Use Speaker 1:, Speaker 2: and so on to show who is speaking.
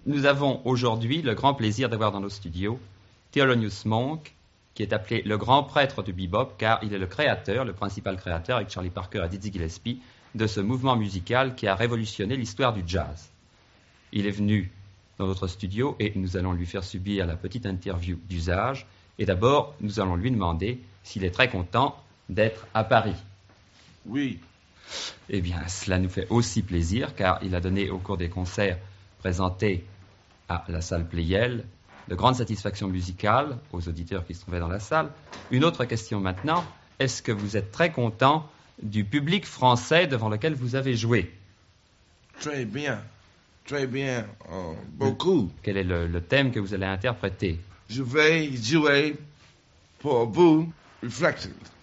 Speaker 1: Nous avons aujourd'hui le grand plaisir d'avoir dans nos studios Thelonious Monk, qui est appelé le grand prêtre du bebop, car il est le créateur, le principal créateur, avec Charlie Parker et Dizzy Gillespie, de ce mouvement musical qui a révolutionné l'histoire du jazz. Il est venu dans notre studio et nous allons lui faire subir la petite interview d'usage. Et d'abord, nous allons lui demander s'il est très content d'être à Paris.
Speaker 2: Oui.
Speaker 1: Eh bien, cela nous fait aussi plaisir, car il a donné au cours des concerts présentés à la salle Pleyel de grandes satisfactions musicales aux auditeurs qui se trouvaient dans la salle. Une autre question maintenant, est-ce que vous êtes très content du public français devant lequel vous avez joué?
Speaker 2: Très bien, beaucoup.
Speaker 1: Quel est le thème que vous allez interpréter?
Speaker 2: Je vais jouer pour vous, Reflections.